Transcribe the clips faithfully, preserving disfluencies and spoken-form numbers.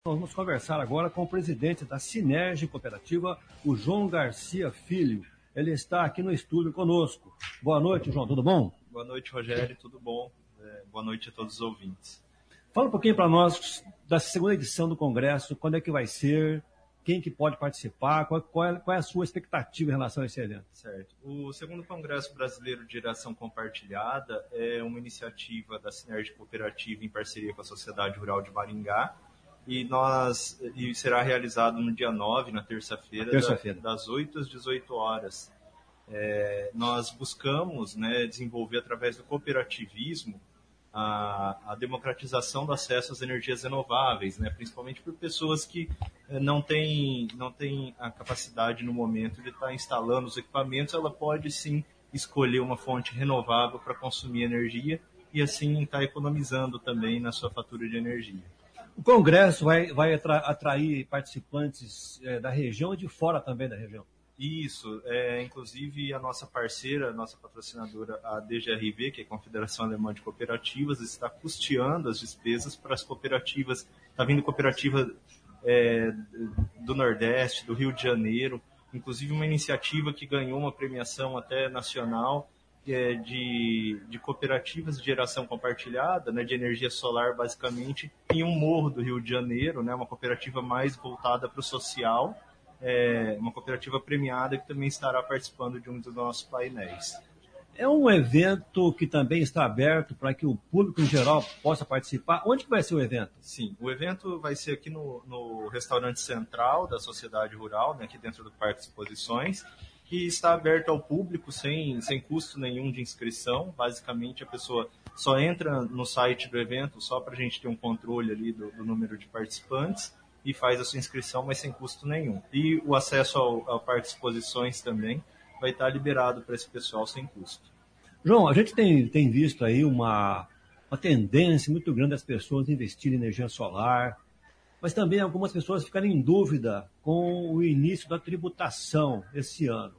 Vamos conversar agora com o presidente da Sinerge Cooperativa, o João Garcia Filho. Ele está aqui no estúdio conosco. Boa noite, João, tudo bom? Boa noite, Rogério, tudo bom? É, boa noite a todos os ouvintes. Fala um pouquinho para nós da segunda edição do Congresso, quando é que vai ser, quem que pode participar, qual, qual, é, qual é a sua expectativa em relação a esse evento? Certo. O segundo Congresso Brasileiro de Geração Compartilhada é uma iniciativa da Sinerge Cooperativa em parceria com a Sociedade Rural de Maringá, e, nós, e será realizado no dia nove, na terça-feira, terça-feira. Da, das oito às dezoito horas. É, nós buscamos, né, desenvolver através do cooperativismo a, a democratização do acesso às energias renováveis, né, principalmente por pessoas que é, não têm não têm a capacidade no momento de estar instalando os equipamentos. Ela pode sim escolher uma fonte renovável para consumir energia e assim estar economizando também na sua fatura de energia. O Congresso vai, vai atrair participantes é, da região e de fora também da região. Isso, é, inclusive a nossa parceira, a nossa patrocinadora, a D G R V, que é a Confederação Alemã de Cooperativas, está custeando as despesas para as cooperativas. Está vindo cooperativa é, do Nordeste, do Rio de Janeiro, inclusive uma iniciativa que ganhou uma premiação até nacional, que é de, de cooperativas de geração compartilhada, né, de energia solar basicamente, em um morro do Rio de Janeiro, né, uma cooperativa mais voltada para o social. É uma cooperativa premiada que também estará participando de um dos nossos painéis. É um evento que também está aberto para que o público em geral possa participar. Onde que vai ser o evento? Sim, o evento vai ser aqui no, no restaurante central da Sociedade Rural, né, aqui dentro do Parque de Exposições, que está aberto ao público sem, sem custo nenhum de inscrição. Basicamente, a pessoa só entra no site do evento só para a gente ter um controle ali do, do número de participantes e faz a sua inscrição, mas sem custo nenhum. E o acesso ao, ao Parque de Exposições também vai estar liberado para esse pessoal sem custo. João, a gente tem, tem visto aí uma, uma tendência muito grande das pessoas investirem em energia solar, mas também algumas pessoas ficarem em dúvida com o início da tributação esse ano.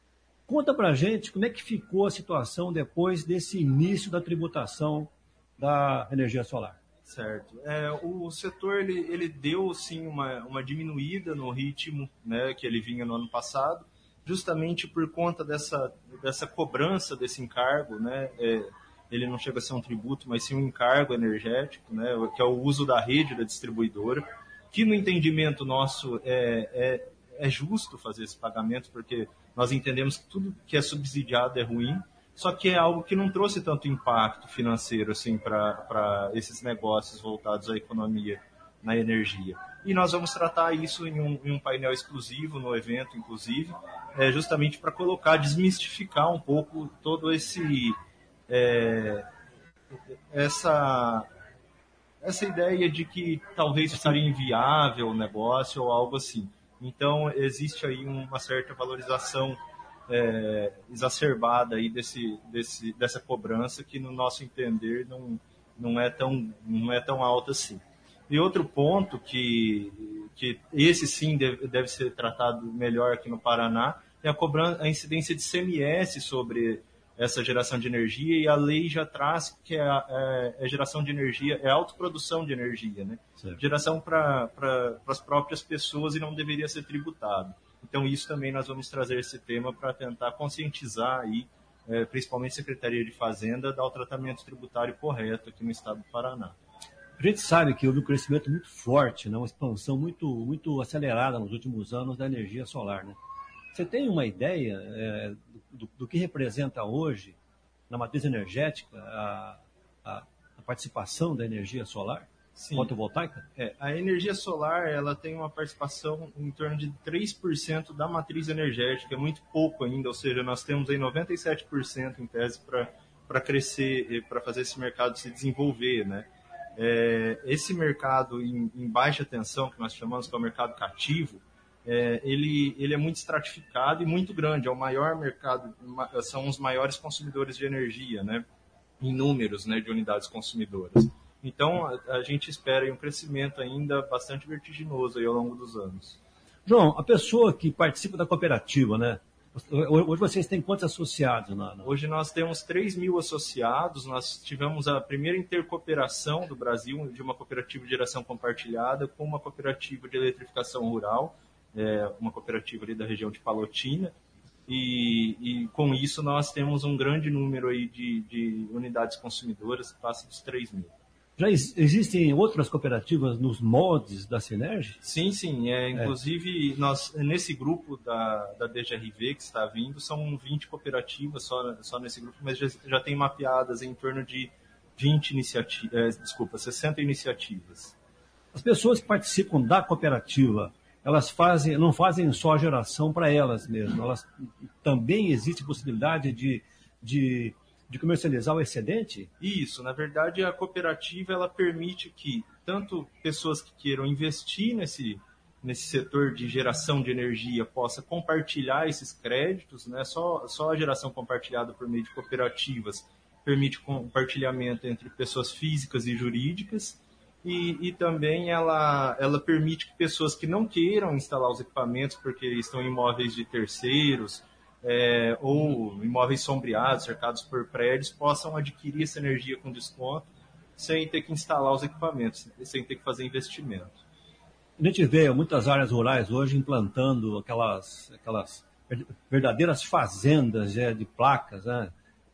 Conta pra gente como é que ficou a situação depois desse início da tributação da energia solar. Certo. É, o setor ele, ele deu sim uma, uma diminuída no ritmo, né, que ele vinha no ano passado, justamente por conta dessa, dessa cobrança desse encargo, né, é, ele não chega a ser um tributo, mas sim um encargo energético, né, que é o uso da rede da distribuidora, que no entendimento nosso é, é, é justo fazer esse pagamento, porque nós entendemos que tudo que é subsidiado é ruim. Só que é algo que não trouxe tanto impacto financeiro assim, para esses negócios voltados à economia na energia. E nós vamos tratar isso em um, em um painel exclusivo, no evento, inclusive, é, justamente para colocar, desmistificar um pouco todo esse é, essa, essa ideia de que talvez seria inviável o negócio ou algo assim. Então, existe aí uma certa valorização É, exacerbada aí desse, desse, dessa cobrança que, no nosso entender, não, não, é tão, não é tão alta assim. E outro ponto que, que esse sim deve, deve ser tratado melhor aqui no Paraná é a, cobrança, a incidência de C M S sobre essa geração de energia, e a lei já traz que é, é, é geração de energia, é autoprodução de energia, né? Geração para pra, as próprias pessoas e não deveria ser tributado. Então, isso também nós vamos trazer esse tema para tentar conscientizar aí, é, principalmente a Secretaria de Fazenda, dar o tratamento tributário correto aqui no estado do Paraná. A gente sabe que houve um crescimento muito forte, né? Uma expansão muito, muito acelerada nos últimos anos da energia solar, né? Você tem uma ideia é, do, do que representa hoje, na matriz energética, a, a, a participação da energia solar? Sim. Fotovoltaica? É, a energia solar ela tem uma participação em torno de três por cento da matriz energética, é muito pouco ainda, ou seja, nós temos aí noventa e sete por cento em tese para crescer, para fazer esse mercado se desenvolver, né? É, esse mercado em, em baixa tensão, que nós chamamos que é o mercado cativo, é, ele, ele é muito estratificado e muito grande, é o maior mercado, são os maiores consumidores de energia, né? Em números, né, de unidades consumidoras. Então, a, a gente espera aí um crescimento ainda bastante vertiginoso aí ao longo dos anos. João, a pessoa que participa da cooperativa, né, Hoje vocês têm quantos associados? Na, na... Hoje nós temos três mil associados. Nós tivemos a primeira intercooperação do Brasil de uma cooperativa de geração compartilhada com uma cooperativa de eletrificação rural, é, uma cooperativa ali da região de Palotina. E, e com isso nós temos um grande número aí de, de unidades consumidoras, que passa dos três mil. Já existem outras cooperativas nos moldes da Sinerge? Sim, sim. É, inclusive, é. Nós, nesse grupo da, da D G R V que está vindo, são vinte cooperativas só, só nesse grupo, mas já, já tem mapeadas em torno de vinte iniciativas, é, desculpa, sessenta iniciativas. As pessoas que participam da cooperativa, elas fazem, não fazem só geração para elas mesmas, elas também existe possibilidade de... de de comercializar o excedente? Isso, na verdade a cooperativa ela permite que tanto pessoas que queiram investir nesse, nesse setor de geração de energia possa compartilhar esses créditos, né? Só, só a geração compartilhada por meio de cooperativas permite compartilhamento entre pessoas físicas e jurídicas e, e também ela, ela permite que pessoas que não queiram instalar os equipamentos porque estão em imóveis de terceiros, É, ou imóveis sombreados, cercados por prédios, possam adquirir essa energia com desconto sem ter que instalar os equipamentos, sem ter que fazer investimento. A gente vê muitas áreas rurais hoje implantando aquelas, aquelas verdadeiras fazendas é, de placas. Né?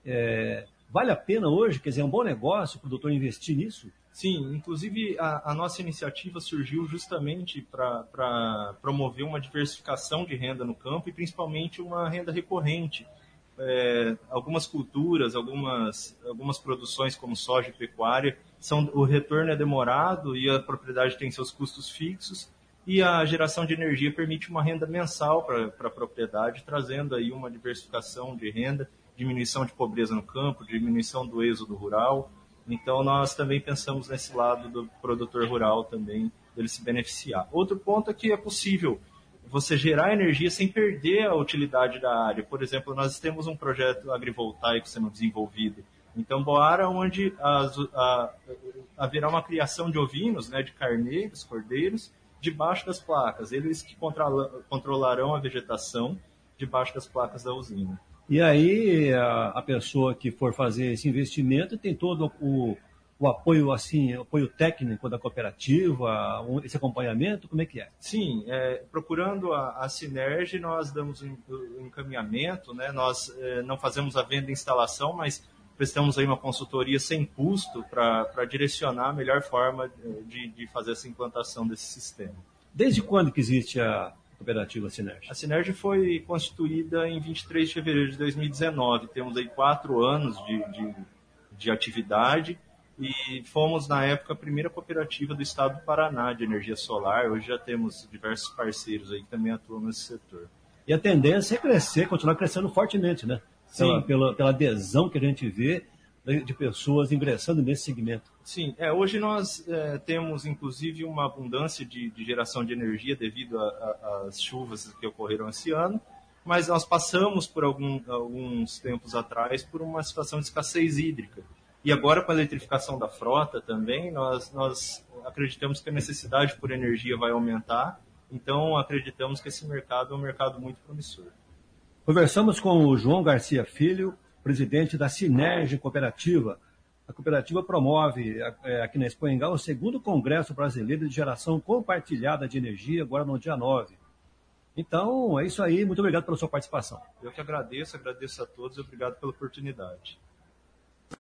É, vale a pena hoje? Quer dizer, é um bom negócio o produtor investir nisso? Sim, inclusive a, a nossa iniciativa surgiu justamente para promover uma diversificação de renda no campo e principalmente uma renda recorrente. É, algumas culturas, algumas, algumas produções como soja e pecuária, são, o retorno é demorado e a propriedade tem seus custos fixos e a geração de energia permite uma renda mensal para a propriedade, trazendo aí uma diversificação de renda, diminuição de pobreza no campo, diminuição do êxodo rural. Então, nós também pensamos nesse lado do produtor rural também, dele se beneficiar. Outro ponto é que é possível você gerar energia sem perder a utilidade da área. Por exemplo, nós temos um projeto agrivoltaico sendo desenvolvido em Tamboara, onde as, a, haverá uma criação de ovinos, né, de carneiros, cordeiros, debaixo das placas. Eles que controla, controlarão a vegetação debaixo das placas da usina. E aí a, a pessoa que for fazer esse investimento tem todo o, o apoio, assim, o apoio técnico da cooperativa, um, esse acompanhamento, como é que é? Sim, é, procurando a, a Sinerge, nós damos um, um encaminhamento, né? Nós é, não fazemos a venda e instalação, mas prestamos aí uma consultoria sem custo para direcionar a melhor forma de, de fazer essa implantação desse sistema. Desde quando que existe a cooperativa Sinerge? A Sinerge foi constituída em vinte e três de fevereiro de dois mil e dezenove. Temos aí quatro anos de, de, de atividade e fomos, na época, a primeira cooperativa do estado do Paraná de energia solar. Hoje já temos diversos parceiros aí que também atuam nesse setor. E a tendência é crescer, continuar crescendo fortemente, né? Pela, pela, pela adesão que a gente vê de pessoas ingressando nesse segmento. Sim, é, hoje nós é, temos inclusive uma abundância de, de geração de energia devido às chuvas que ocorreram esse ano, mas nós passamos por algum, alguns tempos atrás por uma situação de escassez hídrica. E agora com a eletrificação da frota também, nós, nós acreditamos que a necessidade por energia vai aumentar, então acreditamos que esse mercado é um mercado muito promissor. Conversamos com o João Garcia Filho, presidente da Sinerge Cooperativa. A cooperativa promove aqui na Expo Engal o segundo Congresso Brasileiro de Geração Compartilhada de Energia, agora no dia nove. Então, é isso aí. Muito obrigado pela sua participação. Eu que agradeço, agradeço a todos e obrigado pela oportunidade.